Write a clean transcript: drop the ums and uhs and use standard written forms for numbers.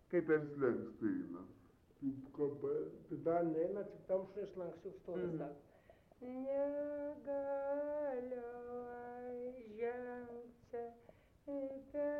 Kaip per slenkstį eina. Tai dar neina, tik tam šešlankščių stovis dar. Negaliu aš žengti per